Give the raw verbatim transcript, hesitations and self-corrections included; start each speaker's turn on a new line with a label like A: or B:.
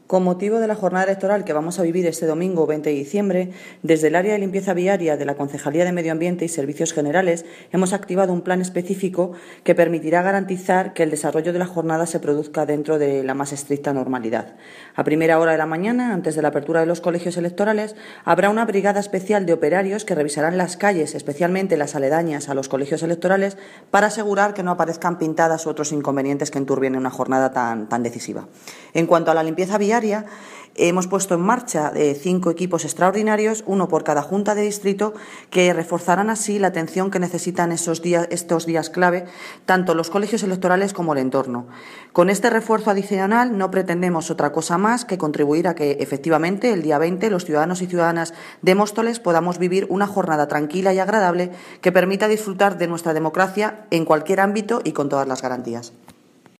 A: Con motivo de la jornada electoral que vamos a vivir este domingo veinte de diciembre, desde el área de limpieza viaria de la Concejalía de Medio Ambiente y Servicios Generales hemos activado un plan específico que permitirá garantizar que el desarrollo de la jornada se produzca dentro de la más estricta normalidad. A primera hora de la mañana, antes de la apertura de los colegios electorales, habrá una brigada especial de operarios que revisarán las calles, especialmente las aledañas a los colegios electorales, para asegurar que no aparezcan pintadas u otros inconvenientes que enturbien una jornada tan, tan decisiva. En cuanto a la limpieza viaria, hemos puesto en marcha eh, cinco equipos extraordinarios, uno por cada junta de distrito, que reforzarán así la atención que necesitan esos días, estos días clave, tanto los colegios electorales como el entorno. Con este refuerzo adicional no pretendemos otra cosa más que contribuir a que, efectivamente, el día veinte los ciudadanos y ciudadanas de Móstoles podamos vivir una jornada tranquila y agradable que permita disfrutar de nuestra democracia en cualquier ámbito y con todas las garantías.